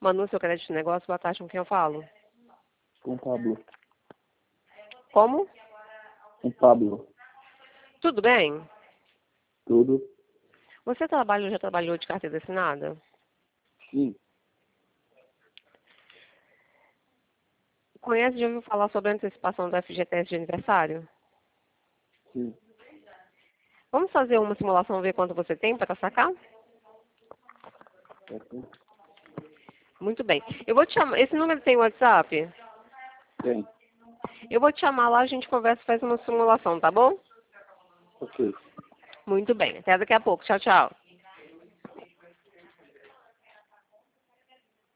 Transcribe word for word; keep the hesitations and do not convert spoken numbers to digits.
Manu, seu crédito de negócio, boa tarde, com quem eu falo? Com Pablo. Como? Com Pablo. Tudo bem? Tudo? Você trabalha ou já trabalhou de carteira assinada? Sim. Conhece, já ouviu falar sobre a antecipação do F G T S de aniversário? Sim. Vamos fazer uma simulação, ver quanto você tem para sacar? Certo? Muito bem. Eu vou te chamar. Esse número tem WhatsApp? Tem. Eu vou te chamar lá, a gente conversa e faz uma simulação, tá bom? Ok. Muito bem. Até daqui a pouco. Tchau, tchau.